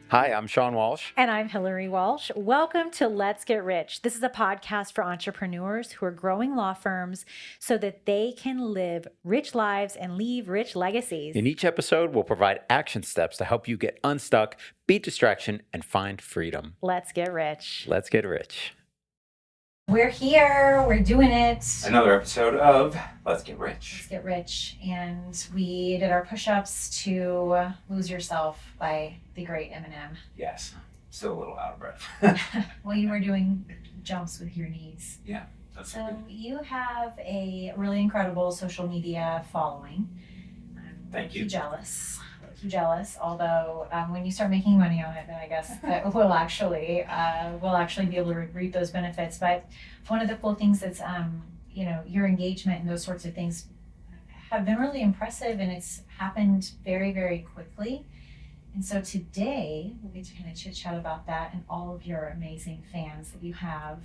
Hi, I'm Sean Walsh. And I'm Hillary Walsh. Welcome to Let's Get Rich. This is a podcast for entrepreneurs who are growing law firms so that they can live rich lives and leave rich legacies. In each episode, we'll provide action steps to help you get unstuck, beat distraction, and find freedom. Let's get rich. Let's get rich. We're here. We're doing it. Another episode of Let's Get Rich. Let's get rich. And we did our push-ups to Lose Yourself by the great Eminem. Yes, still a little out of breath. Well, you were doing jumps with your knees. Yeah. That's So good. you have a really incredible social media following. Thank you. Too jealous. Although when you start making money on it, then I guess that we'll actually be able to reap those benefits. But one of the cool things that's your engagement and those sorts of things have been really impressive, and it's happened very, very quickly. And so today we'll get to kind of chit chat about that and all of your amazing fans that you have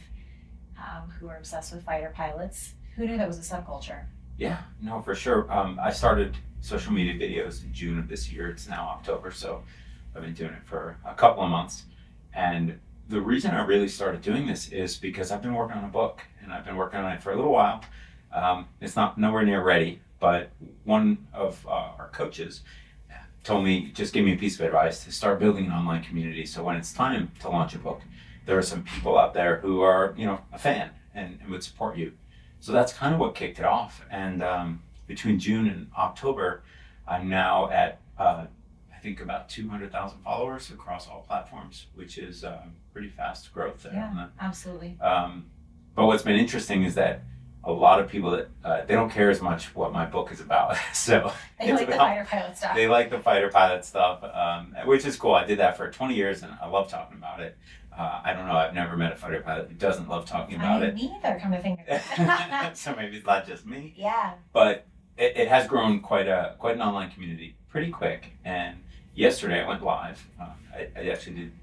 who are obsessed with fighter pilots. Who knew that was a subculture? Yeah, no, for sure. I started social media videos in June of this year. It's now October, so I've been doing it for a couple of months. And the reason I really started doing this is because I've been working on a book, and I've been working on it for a little while. It's not nowhere near ready, but one of our coaches told me, just give me a piece of advice to start building an online community. So when it's time to launch a book, there are some people out there who are, a fan and would support you. So that's kind of what kicked it off. And between June and October, I'm now at, I think, about 200,000 followers across all platforms, which is pretty fast growth there. Yeah, absolutely. But what's been interesting is that a lot of people that they don't care as much what my book is about. So They like the fighter pilot stuff. They like the fighter pilot stuff, which is cool. I did that for 20 years, and I love talking about it. I don't know. I've never met a fighter pilot who doesn't love talking about it. Me neither, come to think of it. So maybe it's not just me. Yeah. But it has grown quite an online community pretty quick. And yesterday I went live. I actually did.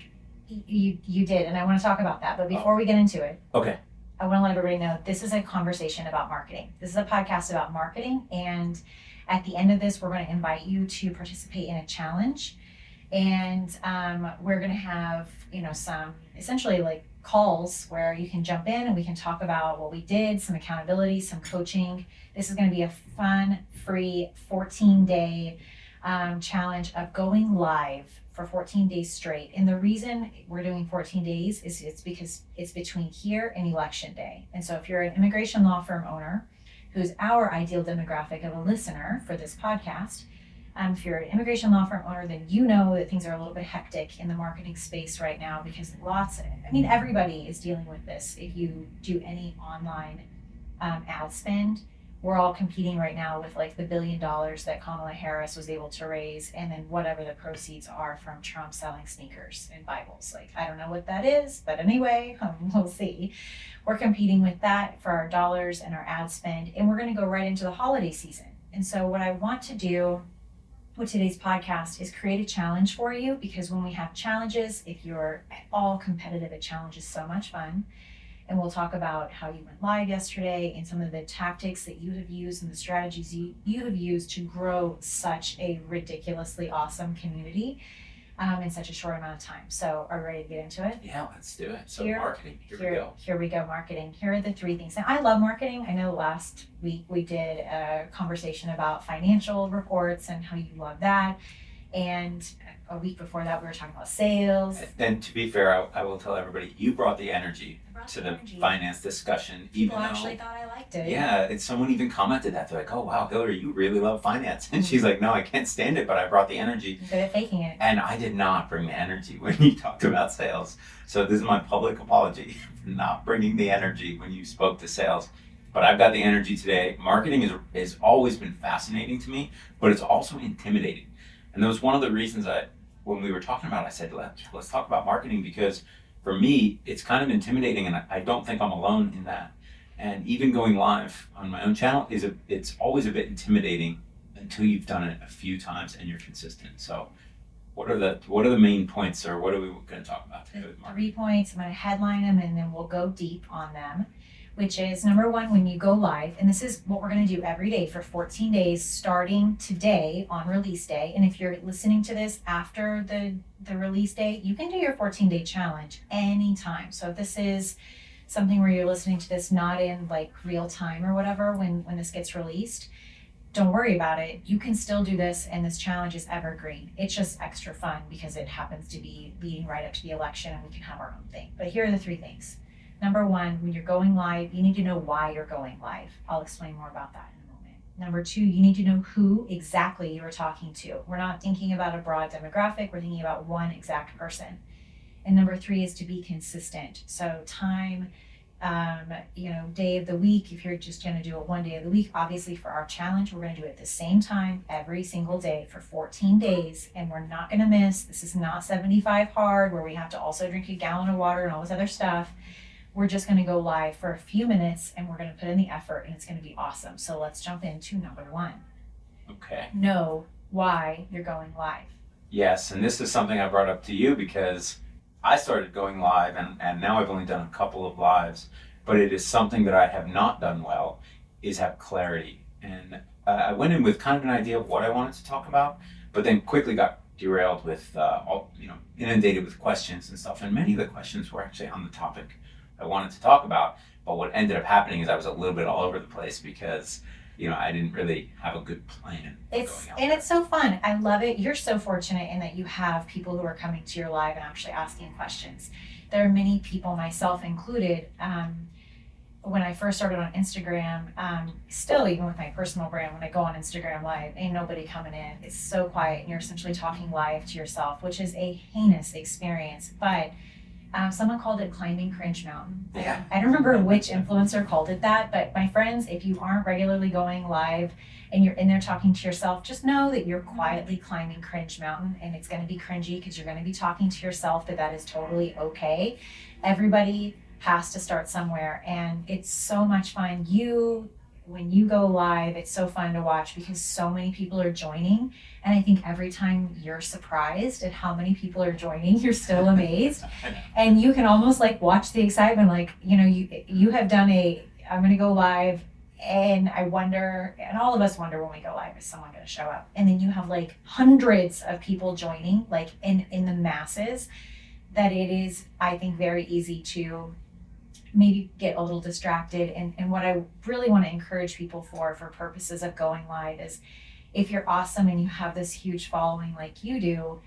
You did, and I want to talk about that. But before we get into it, Okay. I want to let everybody know this is a conversation about marketing. This is a podcast about marketing, and at the end of this, we're going to invite you to participate in a challenge, and we're going to have some essentially like calls where you can jump in and we can talk about what we did, some accountability, some coaching. This is going to be a fun, free 14-day challenge of going live for 14 days straight. And the reason we're doing 14 days is it's because it's between here and election day. And so if you're an immigration law firm owner, who's our ideal demographic of a listener for this podcast, if you're an immigration law firm owner, then you know that things are a little bit hectic in the marketing space right now because everybody is dealing with this. If you do any online ad spend, we're all competing right now with like the $1 billion that Kamala Harris was able to raise, and then whatever the proceeds are from Trump selling sneakers and Bibles. Like, I don't know what that is, but anyway, we'll see. We're competing with that for our dollars and our ad spend, and we're going to go right into the holiday season. And so what I want to do with today's podcast is create a challenge for you, because when we have challenges, if you're at all competitive, a challenge is so much fun. And we'll talk about how you went live yesterday and some of the tactics that you have used and the strategies you have used to grow such a ridiculously awesome community in such a short amount of time. So are you ready to get into it? Yeah, let's do it. So marketing, here we go. Here we go, marketing. Here are the three things. Now, I love marketing. I know last week we did a conversation about financial reports and how you love that. And a week before that, we were talking about sales. And to be fair, I will tell everybody, you brought the energy to the finance discussion. People actually thought I liked it. Yeah, and someone even commented that. They're like, oh, wow, Hillary, you really love finance. And she's like, no, I can't stand it, but I brought the energy. Good at faking it. And I did not bring the energy when you talked about sales. So this is my public apology for not bringing the energy when you spoke to sales. But I've got the energy today. Marketing has always been fascinating to me, but it's also intimidating. And that was one of the reasons when we were talking about it, I said, let's talk about marketing, because for me, it's kind of intimidating, and I don't think I'm alone in that. And even going live on my own channel it's always a bit intimidating until you've done it a few times and you're consistent. So what are the main points, or what are we going to talk about today with marketing? 3 points. I'm going to headline them and then we'll go deep on them. which is number one, when you go live, and this is what we're going to do every day for 14 days, starting today on release day. And if you're listening to this after the release date, you can do your 14-day challenge anytime. So if this is something where you're listening to this not in like real time or whatever, when this gets released, don't worry about it. You can still do this, and this challenge is evergreen. It's just extra fun because it happens to be leading right up to the election, and we can have our own thing. But here are the 3 things. Number one, when you're going live, you need to know why you're going live. I'll explain more about that in a moment. Number 2, you need to know who exactly you are talking to. We're not thinking about a broad demographic, we're thinking about one exact person. And number 3 is to be consistent. So time, day of the week, if you're just going to do it one day of the week, obviously for our challenge, we're going to do it at the same time every single day for 14 days. And we're not going to miss. This is not 75 hard where we have to also drink a gallon of water and all this other stuff. We're just going to go live for a few minutes, and we're going to put in the effort, and it's going to be awesome. So let's jump into number 1. Okay. Know why you're going live. Yes, and this is something I brought up to you because I started going live, and now I've only done a couple of lives, but it is something that I have not done well, is have clarity. And I went in with kind of an idea of what I wanted to talk about, but then quickly got derailed with, inundated with questions and stuff. And many of the questions were actually on the topic I wanted to talk about. But what ended up happening is I was a little bit all over the place because I didn't really have a good plan. It's so fun. I love it. You're so fortunate in that you have people who are coming to your live and actually asking questions. There are many people, myself included, when I first started on Instagram, still even with my personal brand, when I go on Instagram live, ain't nobody coming in. It's so quiet, and you're essentially talking live to yourself, which is a heinous experience. But someone called it climbing cringe mountain. Yeah. I don't remember which influencer called it that, but my friends, if you aren't regularly going live and you're in there talking to yourself, just know that you're quietly climbing cringe mountain, and it's going to be cringy because you're going to be talking to yourself, but that is totally okay. Everybody has to start somewhere, and it's so much fun. When you go live, it's so fun to watch because so many people are joining, and I think every time you're surprised at how many people are joining, you're still amazed. And you can almost like watch the excitement, like you have done I'm going to go live, and I wonder, and all of us wonder when we go live, is someone going to show up? And then you have like hundreds of people joining, like in the masses, that it is, I think, very easy to maybe get a little distracted. And what I really want to encourage people for purposes of going live is, if you're awesome and you have this huge following like you do,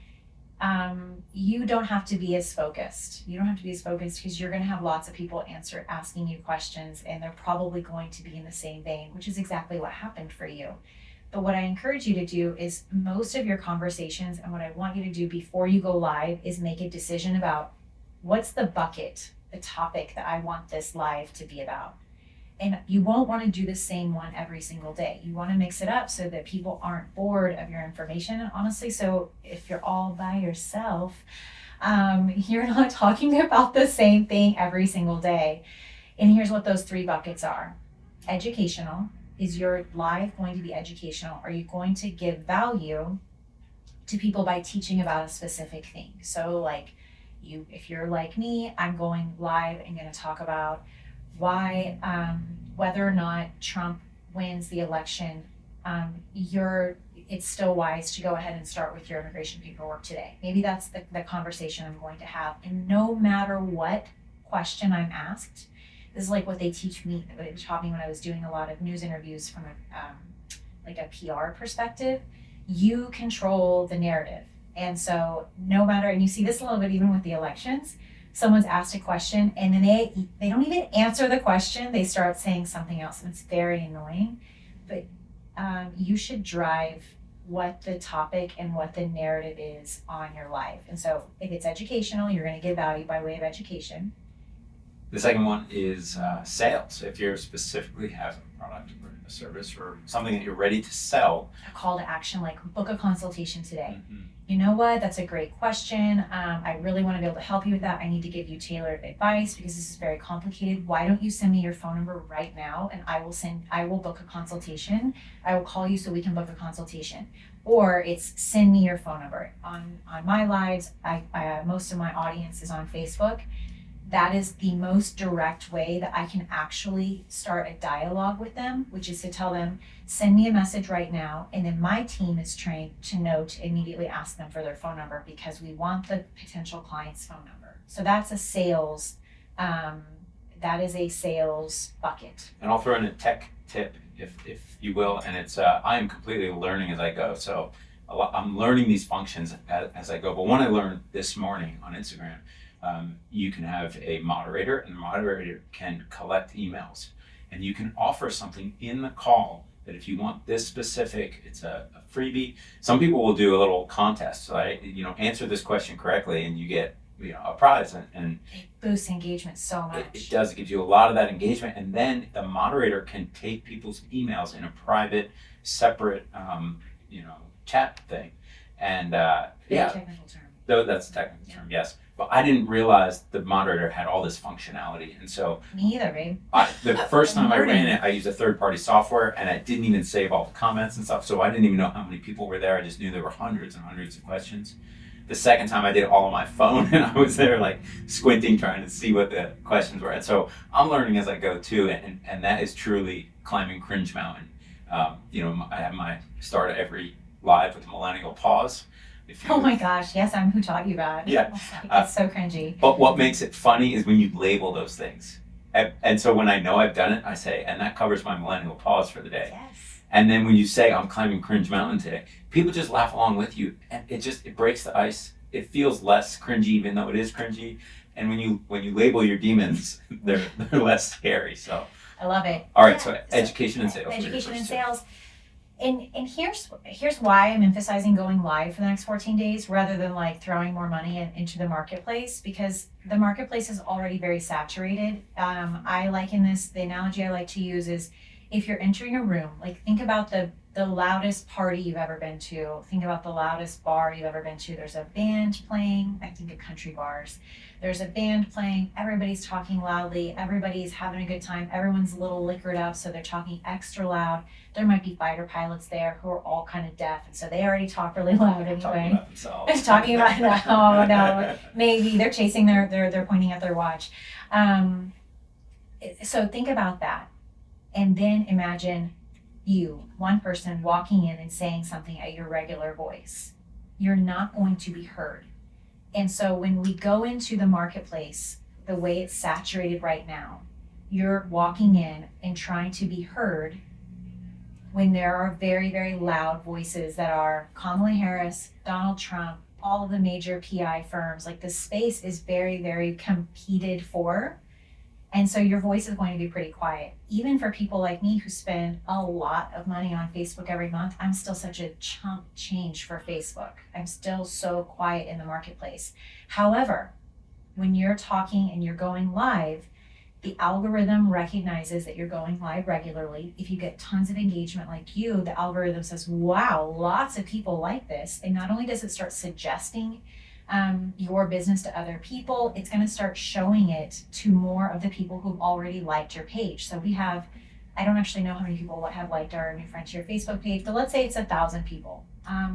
you don't have to be as focused. You don't have to be as focused because you're going to have lots of people asking you questions, and they're probably going to be in the same vein, which is exactly what happened for you. But what I encourage you to do is most of your conversations, and what I want you to do before you go live, is make a decision about what's the bucket, the topic that I want this live to be about. And you won't want to do the same one every single day. You want to mix it up so that people aren't bored of your information. And honestly, so if you're all by yourself, you're not talking about the same thing every single day. And here's what those 3 buckets are. Educational. Is your live going to be educational? Are you going to give value to people by teaching about a specific thing? So like if you're like me, I'm going live and going to talk about why, whether or not Trump wins the election, it's still wise to go ahead and start with your immigration paperwork today. Maybe that's the conversation I'm going to have. And no matter what question I'm asked, this is like what they taught me when I was doing a lot of news interviews from a PR perspective. You control the narrative. And so no matter, and you see this a little bit even with the elections, someone's asked a question and then they don't even answer the question. They start saying something else, and it's very annoying. But you should drive what the topic and what the narrative is on your life. And so if it's educational, you're going to give value by way of education. The second one is sales. If you specifically have a product or a service or something that you're ready to sell. A call to action, like book a consultation today. Mm-hmm. You know what? That's a great question. I really want to be able to help you with that. I need to give you tailored advice because this is very complicated. Why don't you send me your phone number right now, and I will book a consultation. I will call you so we can book a consultation. Or it's send me your phone number. On my lives, I most of my audience is on Facebook. that is the most direct way that I can actually start a dialogue with them, which is to tell them, send me a message right now. And then my team is trained to know to immediately ask them for their phone number because we want the potential client's phone number. So that's a sales, that is a sales bucket. And I'll throw in a tech tip, if you will, and it's I am completely learning as I go. So I'm learning these functions as I go. But one I learned this morning on Instagram, you can have a moderator, and the moderator can collect emails, and you can offer something in the call that if you want this specific, it's a freebie. Some people will do a little contest, right? Answer this question correctly, and you get a prize, and it boosts engagement so much. It does. It gives you a lot of that engagement, and then the moderator can take people's emails in a private, separate, chat thing, and technical term. Though that's a technical term, yes. But I didn't realize the moderator had all this functionality, and so me either, babe. The first time I ran it, I used a third-party software, and I didn't even save all the comments and stuff, so I didn't even know how many people were there. I just knew there were hundreds and hundreds of questions. The second time I did it all on my phone, and I was there like squinting, trying to see what the questions were. And so I'm learning as I go too, and that is truly climbing Cringe Mountain. I have my start every live with a millennial pause. Oh my gosh, yes, I'm who taught you that. Yeah. It's so cringy. But what makes it funny is when you label those things. And so when I know I've done it, I say, and that covers my millennial pause for the day. Yes. And then when you say, I'm climbing Cringe Mountain today, people just laugh along with you, and it breaks the ice. It feels less cringy, even though it is cringy. And when you label your demons, they're less scary. So I love it. All right, so education and sales. Education and sales. And here's why I'm emphasizing going live for the next 14 days rather than like throwing more money into the marketplace, because the marketplace is already very saturated. I liken this, the analogy I like to use is if you're entering a room, like think about the loudest party you've ever been to. Think about the loudest bar you've ever been to. There's a band playing, I think of country bars. There's a band playing, everybody's talking loudly, everybody's having a good time, everyone's a little liquored up, so they're talking extra loud. There might be fighter pilots there who are all kind of deaf, and so they already talk really loud anyway. Talking about themselves. Talking about, oh no, maybe they're chasing they're pointing at their watch. So think about that. And then imagine you, one person, walking in and saying something at your regular voice. You're not going to be heard. And so when we go into the marketplace, the way it's saturated right now, you're walking in and trying to be heard when there are very, very loud voices that are Kamala Harris, Donald Trump, all of the major PI firms. Like the space is very, very competed for. And so your voice is going to be pretty quiet. Even for people like me who spend a lot of money on Facebook every month, I'm still such a chump change for Facebook. I'm still so quiet in the marketplace. However, when you're talking and you're going live, the algorithm recognizes that you're going live regularly. If you get tons of engagement like you, the algorithm says, wow, lots of people like this. And not only does it start suggesting your business to other people, it's going to start showing it to more of the people who've already liked your page. So we have, I don't actually know how many people have liked our New Frontier Facebook page, but let's say it's 1,000 people.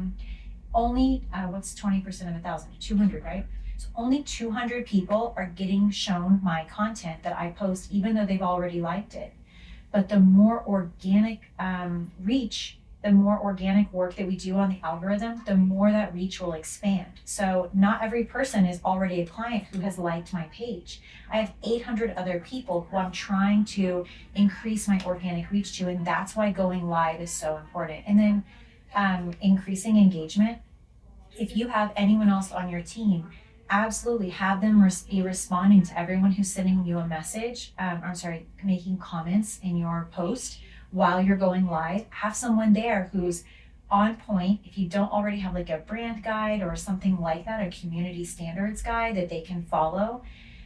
Only, what's 20% of 1,000? 200, right? So only 200 people are getting shown my content that I post, even though they've already liked it. But the more organic reach, the more organic work that we do on the algorithm, the more that reach will expand. So not every person is already a client who has liked my page. I have 800 other people who I'm trying to increase my organic reach to, and that's why going live is so important. And then increasing engagement. If you have anyone else on your team, absolutely have them be responding to everyone who's sending you a message, making comments in your post while you're going live. Have someone there who's on point. If you don't already have like a brand guide or something like that, a community standards guide that they can follow,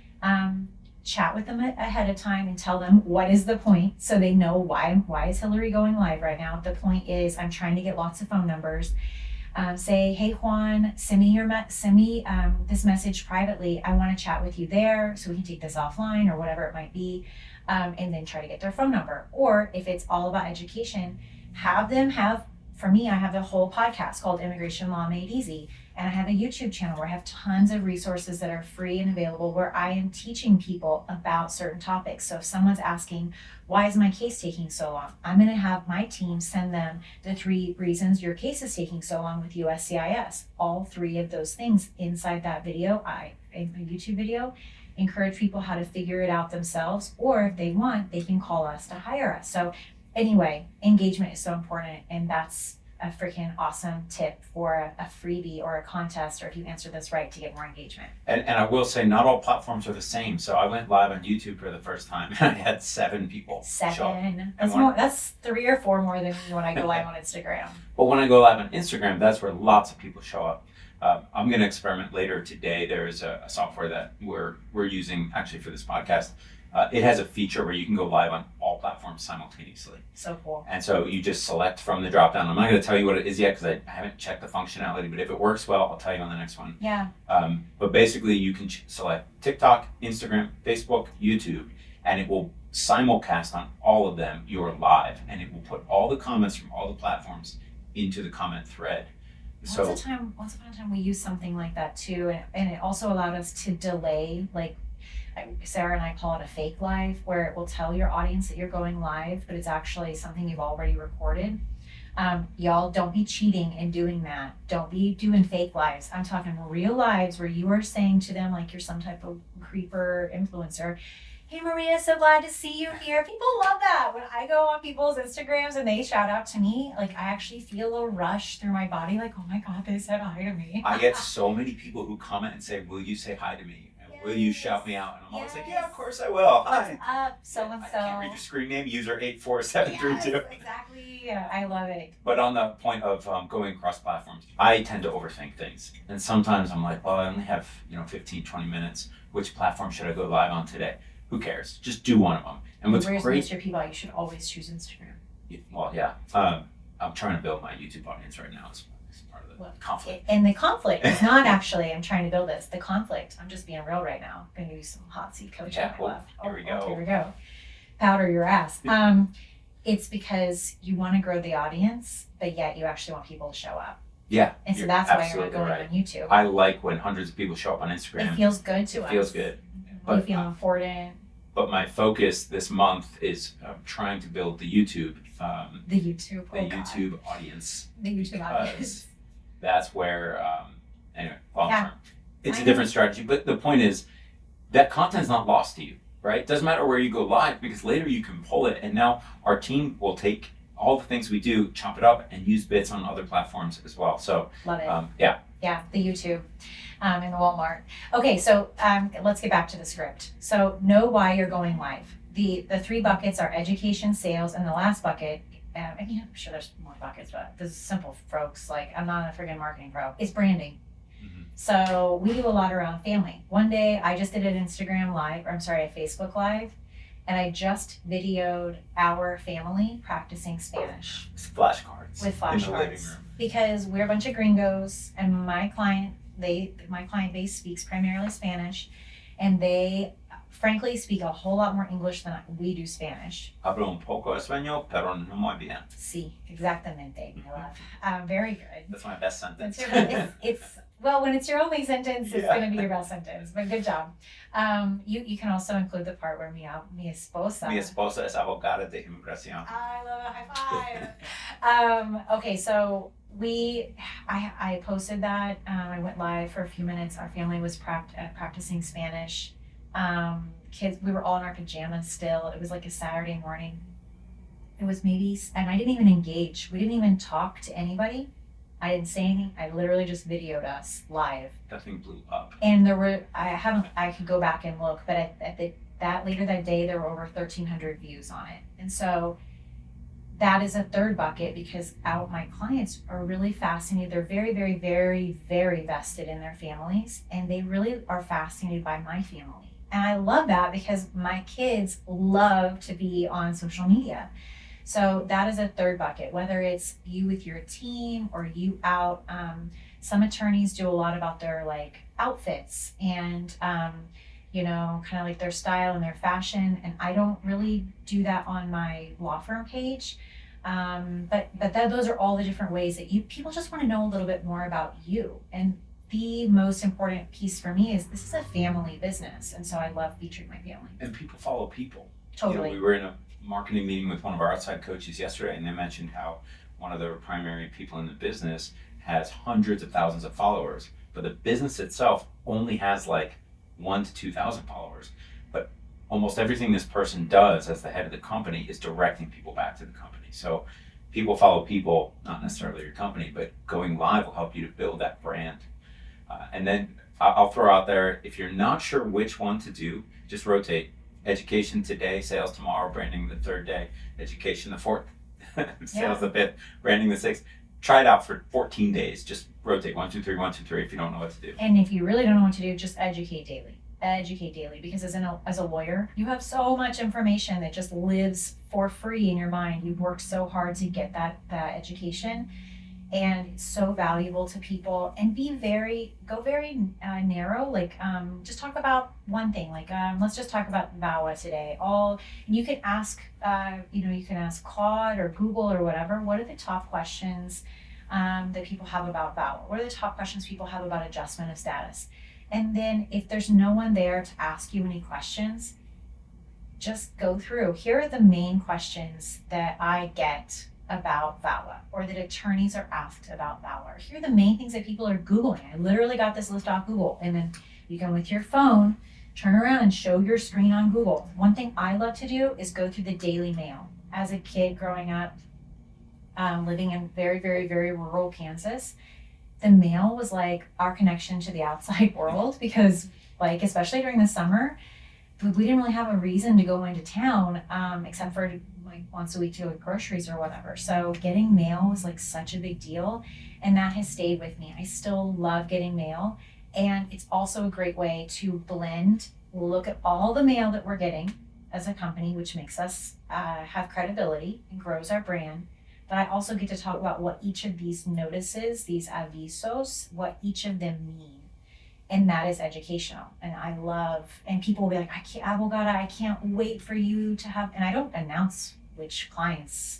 chat with them ahead of time and tell them what is the point so they know why is Hillary going live right now. The point is I'm trying to get lots of phone numbers. Say, hey Juan, send me this message privately. I want to chat with you there so we can take this offline or whatever it might be, and then try to get their phone number. Or if it's all about education, have them have for me, I have a whole podcast called Immigration Law Made Easy. And I have a YouTube channel where I have tons of resources that are free and available where I am teaching people about certain topics. So if someone's asking, why is my case taking so long? I'm going to have my team send them the 3 reasons your case is taking so long with USCIS. All 3 of those things inside that video, in my YouTube video, encourage people how to figure it out themselves, or if they want, they can call us to hire us. So anyway, engagement is so important, and that's a freaking awesome tip for a freebie or a contest, or if you answer this right, to get more engagement. And I will say, not all platforms are the same. So I went live on YouTube for the first time, and I had 7 people. 7. That's 3 or 4 more than when I go live on Instagram. But when I go live on Instagram, that's where lots of people show up. I'm going to experiment later today. There's a software that we're using actually for this podcast. It has a feature where you can go live on all platforms simultaneously. So cool. And so you just select from the drop down. I'm not going to tell you what it is yet because I haven't checked the functionality, but if it works well, I'll tell you on the next one. Yeah. But basically you can select TikTok, Instagram, Facebook, YouTube, and it will simulcast on all of them your live, and it will put all the comments from all the platforms into the comment thread. Once upon a time we used something like that too, and it also allowed us to delay, like Sarah and I call it a fake live, where it will tell your audience that you're going live, but it's actually something you've already recorded. Y'all, don't be cheating and doing that. Don't be doing fake lives. I'm talking real lives where you are saying to them, like you're some type of creeper influencer, hey Maria, so glad to see you here. People love that. When I go on people's Instagrams and they shout out to me, like I actually feel a rush through my body, like, oh my God, they said hi to me. I get so many people who comment and say, will you say hi to me? Will you shout me out? And I'm always like, yeah, of course I will. Hi. What's up, so-and-so? I can't read your screen name, user 84732. Yes, exactly. Yeah, I love it. But on the point of going across platforms, I tend to overthink things. And sometimes I'm like, I only have 15, 20 minutes. Which platform should I go live on today? Who cares? Just do one of them. And what's Where's great... Mr. Peabody? You should always choose Instagram. Yeah. I'm trying to build my YouTube audience right now. It's part of the conflict. And the conflict is not actually, I'm trying to build this. The conflict, I'm just being real right now. I'm going to do some hot seat coaching. Yeah, here we go. Here we go. Powder your ass. It's because you want to grow the audience, but yet you actually want people to show up. Yeah. And so that's why you're not going on YouTube. I like when hundreds of people show up on Instagram. It feels good to us. It feels good. We feel important. But my focus this month is trying to build the YouTube. The YouTube audience. The YouTube audience. That's where, long term. It's a different strategy. But the point is, that content's not lost to you, right? It doesn't matter where you go live, because later you can pull it. And now our team will take all the things we do, chop it up, and use bits on other platforms as well. So, love it. Yeah, the YouTube and the Walmart. Okay, so let's get back to the script. So know why you're going live. The 3 buckets are education, sales, and the last bucket, I'm sure there's more buckets, but this is simple, folks. Like, I'm not a friggin' marketing pro. It's branding. Mm-hmm. So we do a lot around family. One day I just did an Instagram live, a Facebook live, and I just videoed our family practicing Spanish. With flashcards. In the living room. Because we're a bunch of gringos, and my client base speaks primarily Spanish, and they frankly speak a whole lot more English than we do Spanish. Hablo un poco español, pero no muy bien. Sí, exactamente, my love. Very good. That's my best sentence. Well, when it's your only sentence, it's going to be your best sentence. But good job. You can also include the part where mi esposa. Mi esposa es abogada de inmigración. I love it. High five. Okay, so I posted that. I went live for a few minutes. Our family was practicing Spanish. Kids, we were all in our pajamas still. It was like a Saturday morning. It was and I didn't even engage. We didn't even talk to anybody. I didn't say anything. I literally just videoed us live. That thing blew up. And I could go back and look, but later that day, there were over 1,300 views on it. And so that is a third bucket, because my clients are really fascinated. They're very, very, very, very vested in their families, and they really are fascinated by my family. And I love that, because my kids love to be on social media. So that is a third bucket, whether it's you with your team or you out. Some attorneys do a lot about their outfits and, kind of like their style and their fashion. And I don't really do that on my law firm page. Those are all the different ways that people just want to know a little bit more about you. And the most important piece for me is this is a family business, and so I love featuring my family. And people follow people. Totally. We were in a marketing meeting with one of our outside coaches yesterday, and they mentioned how one of the primary people in the business has hundreds of thousands of followers, but the business itself only has like 1,000 to 2,000 followers. But almost everything this person does as the head of the company is directing people back to the company. So people follow people, not necessarily your company, but going live will help you to build that brand. And then I'll throw out there, if you're not sure which one to do, just rotate. Education today, sales tomorrow, branding the third day, education the fourth, sales the fifth, branding the sixth. Try it out for 14 days. Just rotate 1, 2, 3, 1, 2, 3 if you don't know what to do. And if you really don't know what to do, just educate daily. Educate daily, because as a lawyer, you have so much information that just lives for free in your mind. You've worked so hard to get that education, and it's so valuable to people. And go very narrow. Like just talk about one thing. Like let's just talk about VAWA today. You can ask you can ask Claude or Google or whatever. What are the top questions that people have about VAWA? What are the top questions people have about adjustment of status? And then if there's no one there to ask you any questions, just go through. Here are the main questions that I get about VAWA, or that attorneys are asked about VAWA. Here are the main things that people are Googling. I literally got this list off Google. And then you can, with your phone, turn around and show your screen on Google. One thing I love to do is go through the Daily Mail. As a kid growing up, living in very, very, very rural Kansas, the mail was like our connection to the outside world, because like, especially during the summer, we didn't really have a reason to go into town, except for like once a week to get groceries or whatever. So getting mail was like such a big deal, and that has stayed with me. I still love getting mail, and it's also a great way to look at all the mail that we're getting as a company, which makes us have credibility and grows our brand. But I also get to talk about what each of these notices, these avisos, what each of them mean. And that is educational. And I love, and people will be like, I can't wait for you to have, and I don't announce which clients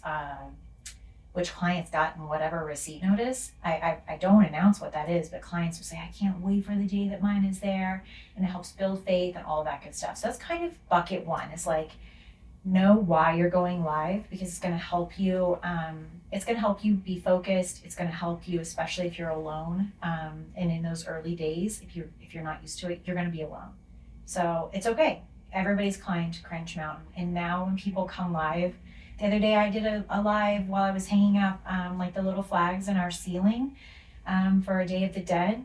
got in whatever receipt notice. I don't announce what that is, but clients will say, I can't wait for the day that mine is there. And it helps build faith and all that good stuff. So that's kind of bucket one. It's like, know why you're going live, because it's going to help you. It's going to help you be focused. It's going to help you, especially if you're alone. And in those early days, if you're not used to it, you're going to be alone. So it's okay. Everybody's climbed Cringe Mountain. And now when people come live, the other day I did a live while I was hanging up like the little flags in our ceiling for a Day of the Dead.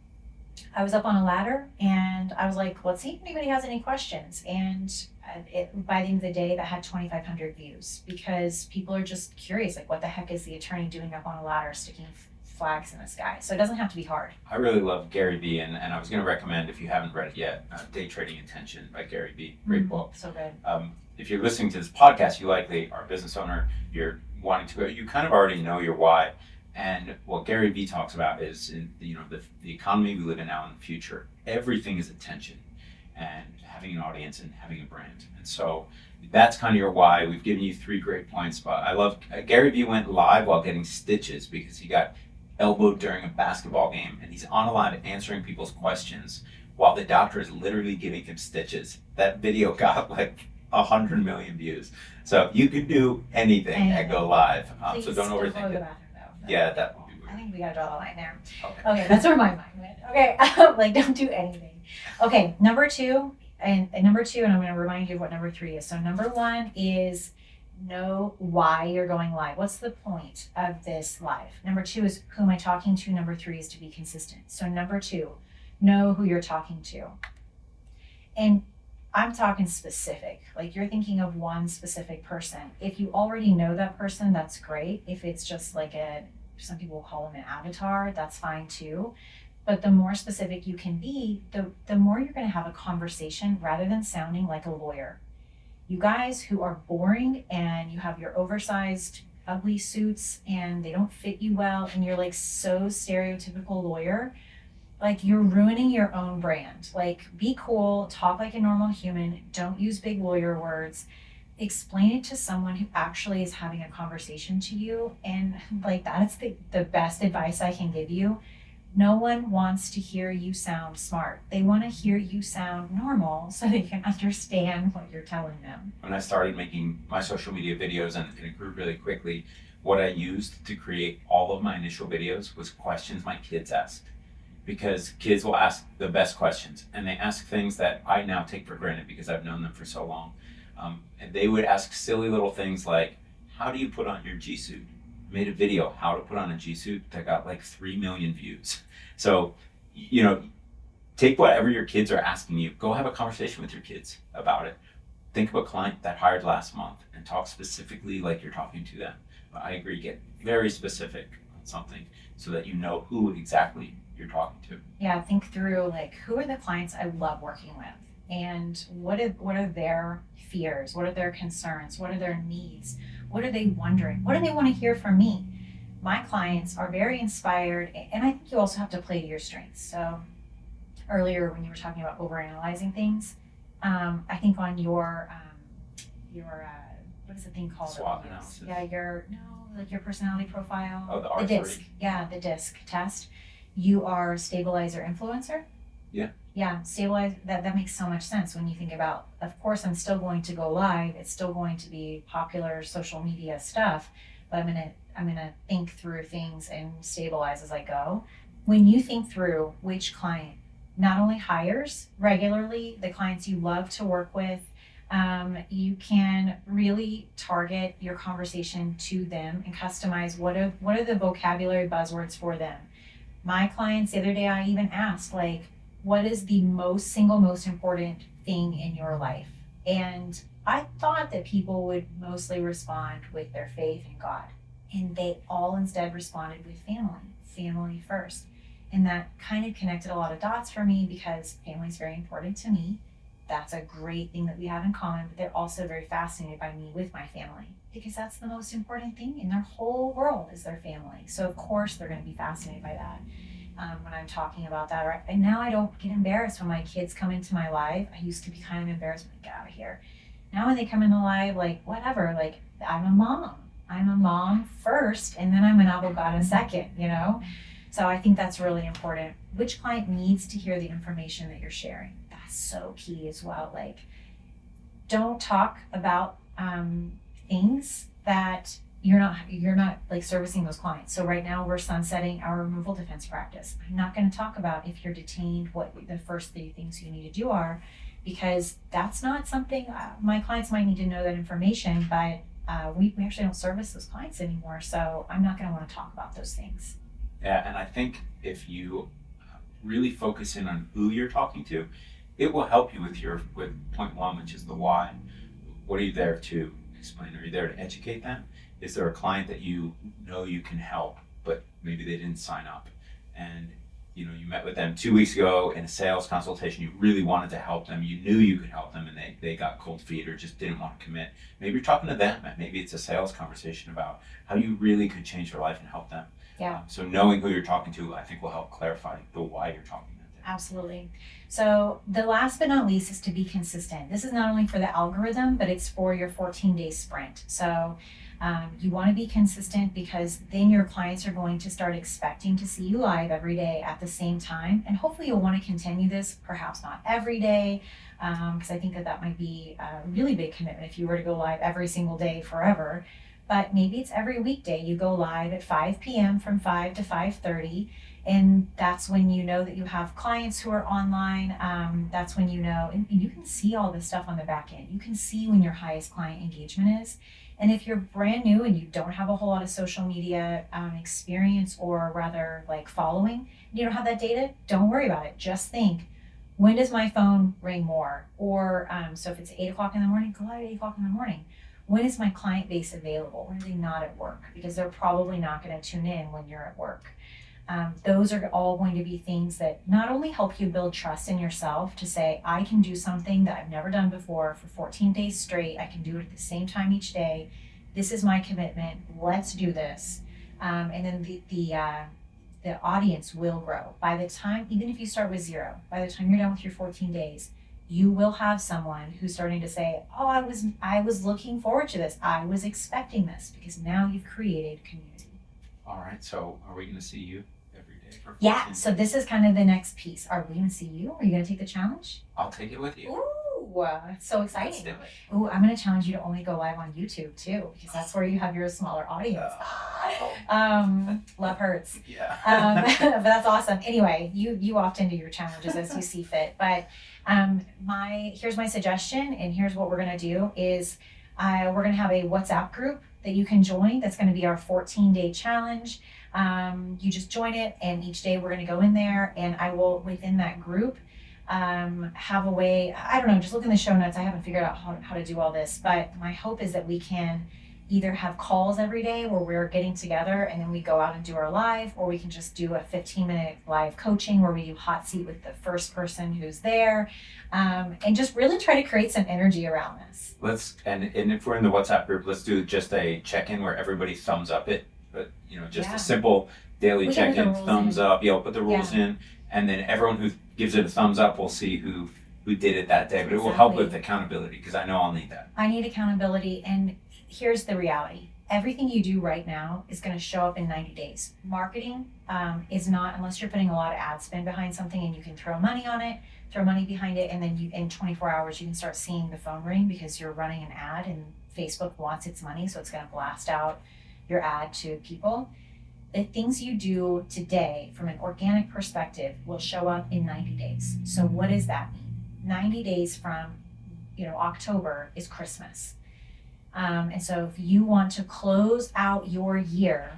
I was up on a ladder and I was like, let's see if anybody has any questions. And by the end of the day, that had 2,500 views, because people are just curious, like, what the heck is the attorney doing up on a ladder sticking flags in the sky? So it doesn't have to be hard. I really love Gary Vee, and I was going to recommend, if you haven't read it yet, Day Trading Intention by Gary Vee. Great book. So good. If you're listening to this podcast, you likely are a business owner, you're wanting to go, you kind of already know your why. And what Gary Vee talks about is, the economy we live in now and the future, everything is attention and having an audience and having a brand. And so that's kind of your why. We've given you 3 great points, but I love Gary Vee went live while getting stitches because he got elbowed during a basketball game, and he's on a line answering people's questions while the doctor is literally giving him stitches. That video got like 100 million views. So you can do anything at Go Live. So don't overthink it. Yeah, that would be weird. I think we gotta draw the line there. Okay, that's where my mind went. Okay, like, don't do anything. Okay, number two, and I'm gonna remind you of what number 3 is. So number 1 is know why you're going live. What's the point of this live? Number 2 is, who am I talking to? Number 3 is to be consistent. So number 2, know who you're talking to. And I'm talking specific, like you're thinking of one specific person. If you already know that person, that's great. If it's just like some people call them an avatar, that's fine too. But the more specific you can be, the more you're going to have a conversation rather than sounding like a lawyer. You guys who are boring and you have your oversized, ugly suits and they don't fit you well, and you're like so stereotypical lawyer, like, you're ruining your own brand. Like, be cool, talk like a normal human, don't use big lawyer words. explain it to someone who actually is having a conversation to you. And like, that's the best advice I can give you. No one wants to hear you sound smart. They want to hear you sound normal so they can understand what you're telling them. When I started making my social media videos, and it grew really quickly, what I used to create all of my initial videos was questions my kids asked. Because kids will ask the best questions, and they ask things that I now take for granted because I've known them for so long. And they would ask silly little things like, how do you put on your G Suit? I made a video how to put on a G Suit that got like 3 million views. So, take whatever your kids are asking you, go have a conversation with your kids about it. Think of a client that hired last month and talk specifically like you're talking to them. But I agree, get very specific on something so that you know who exactly you're talking to. Yeah, think through like, who are the clients I love working with? And what are their fears? What are their concerns? What are their needs? What are they wondering? What do they want to hear from me? My clients are very inspired, and I think you also have to play to your strengths. So earlier when you were talking about overanalyzing things, I think on your what is the thing called? SWOT analysis. Yeah, your personality profile. Oh, the R3. DISC. Yeah, the DISC test. You are stabilizer influencer. Yeah. Yeah, stabilize. That makes so much sense when you think about. Of course, I'm still going to go live. It's still going to be popular social media stuff, but I'm gonna think through things and stabilize as I go. When you think through which client not only hires regularly, the clients you love to work with, you can really target your conversation to them and customize what are the vocabulary buzzwords for them. My clients, the other day, I even asked, like, what is the single most important thing in your life? And I thought that people would mostly respond with their faith in God. And they all instead responded with family first. And that kind of connected a lot of dots for me because family is very important to me. That's a great thing that we have in common, but they're also very fascinated by me with my family because that's the most important thing in their whole world is their family. So of course they're going to be fascinated by that. When I'm talking about that, right? And now I don't get embarrassed when my kids come into my live. I used to be kind of embarrassed, like, get out of here. Now when they come into live, like, whatever, like, I'm a mom first, and then I'm an avocado second, So I think that's really important. Which client needs to hear the information that you're sharing? That's so key as well. Like, don't talk about things that you're not like servicing those clients. So right now we're sunsetting our removal defense practice. I'm not going to talk about if you're detained, what the first 3 things you need to do are, because that's not something my clients might need to know that information, but we actually don't service those clients anymore. So I'm not going to want to talk about those things. Yeah, and I think if you really focus in on who you're talking to, it will help you with point 1, which is the why. What are you there to explain? Are you there to educate them? Is there a client that you know you can help, but maybe they didn't sign up? And you met with them 2 weeks ago in a sales consultation, you really wanted to help them, you knew you could help them, and they got cold feet or just didn't want to commit. Maybe you're talking to them, and maybe it's a sales conversation about how you really could change their life and help them. Yeah. So knowing who you're talking to, I think will help clarify the why you're talking to them. Absolutely. So the last but not least is to be consistent. This is not only for the algorithm, but it's for your 14-day sprint. So you want to be consistent because then your clients are going to start expecting to see you live every day at the same time. And hopefully you'll want to continue this, perhaps not every day, because I think that might be a really big commitment if you were to go live every single day forever. But maybe it's every weekday. You go live at 5 p.m. from 5 to 5:30. And that's when you know that you have clients who are online. That's when and you can see all this stuff on the back end. You can see when your highest client engagement is. And if you're brand new and you don't have a whole lot of social media experience, or rather like following, you don't have that data, don't worry about it. Just think, when does my phone ring more? Or so if it's 8 o'clock in the morning, go live at 8 o'clock in the morning. When is my client base available? When are they not at work? Because they're probably not going to tune in when you're at work. Those are all going to be things that not only help you build trust in yourself to say, I can do something that I've never done before for 14 days straight. I can do it at the same time each day. This is my commitment. Let's do this. And then the audience will grow. By the time, even if you start with 0, by the time you're done with your 14 days, you will have someone who's starting to say, oh, I was looking forward to this. I was expecting this, because now you've created community. All right. So are we going to see you every day for 14 Yeah. So days? this is kind of the next piece. Are we going to see you? Are you going to take the challenge? I'll take it with you. Ooh, it's so Let's exciting. do it. Ooh, I'm going to challenge you to only go live on YouTube too, because that's where you have your smaller audience. Love hurts. Yeah. But that's awesome. Anyway, you often do your challenges as you see fit. But here's my suggestion, and here's what we're gonna do is we're gonna have a WhatsApp group that you can join. That's gonna be our 14-day challenge. You just join it, and each day we're gonna go in there, and I will, within that group, have a way, I don't know, just look in the show notes. I haven't figured out how to do all this, but my hope is that we can either have calls every day where we're getting together and then we go out and do our live, or we can just do a 15-minute live coaching where we do hot seat with the first person who's there, and just really try to create some energy around this. And if we're in the WhatsApp group, let's do just a check-in where everybody thumbs up it, but just Yeah. a simple daily We can put the check-in, rules thumbs in. up, put the rules in, and then everyone who gives it a thumbs up will see who did it that day, but it will help Exactly. with accountability, because I know I'll need that. I need accountability, and here's the reality. Everything you do right now is going to show up in 90 days. Marketing is not, unless you're putting a lot of ad spend behind something and you can throw money on it, throw money behind it, and then in 24 hours you can start seeing the phone ring because you're running an ad and Facebook wants its money, so it's going to blast out your ad to people. The things you do today from an organic perspective will show up in 90 days. So what does that mean? 90 days from October is Christmas. And so if you want to close out your year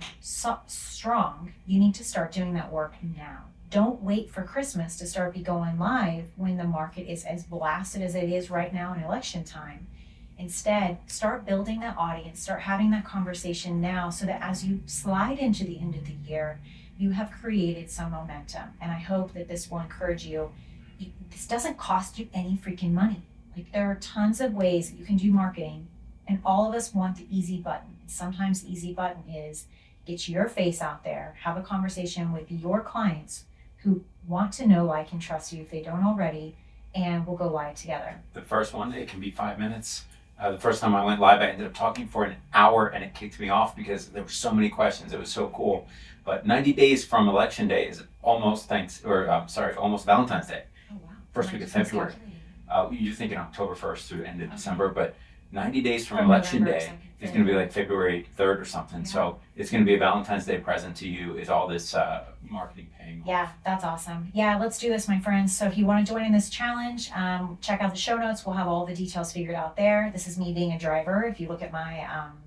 strong, you need to start doing that work now. Don't wait for Christmas to start going live when the market is as blasted as it is right now in election time. Instead, start building that audience, start having that conversation now, so that as you slide into the end of the year, you have created some momentum. And I hope that this will encourage you. This doesn't cost you any freaking money. Like, there are tons of ways that you can do marketing, and all of us want the easy button. Sometimes the easy button is get your face out there, have a conversation with your clients who want to know, like, and trust you if they don't already, and we'll go live together. The first one, it can be 5 minutes. The first time I went live, I ended up talking for an hour, and it kicked me off because there were so many questions. It was so cool. But 90 days from Election Day is almost almost Valentine's Day. Oh, wow. First week of February. You're thinking October 1st through end of December, but 90 days from Election November, Day second, is going to be like February 3rd or something. Yeah. So it's going to be a Valentine's Day present to you, is all this marketing paying off. Yeah, that's awesome. Yeah, let's do this, my friends. So if you want to join in this challenge, check out the show notes. We'll have all the details figured out there. This is me being a driver. If you look at my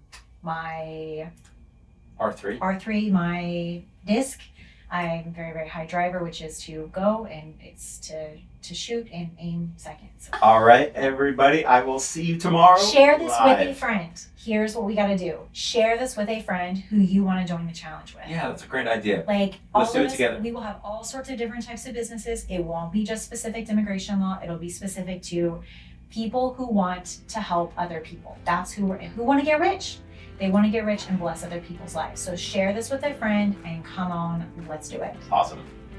my R3. R3, my disc, I'm a very, very high driver, which is to go, and it's to shoot and aim seconds. All right, everybody. I will see you tomorrow. Share this with a live. friend. Here's what we got to do. Share this with a friend who you want to join the challenge with. Yeah, that's a great idea. Like, Let's all do of it us, together. we will have all sorts of different types of businesses. It won't be just specific to immigration law. It'll be specific to people who want to help other people. That's who want to get rich. They want to get rich and bless other people's lives. So share this with a friend and come on, let's do it. Awesome.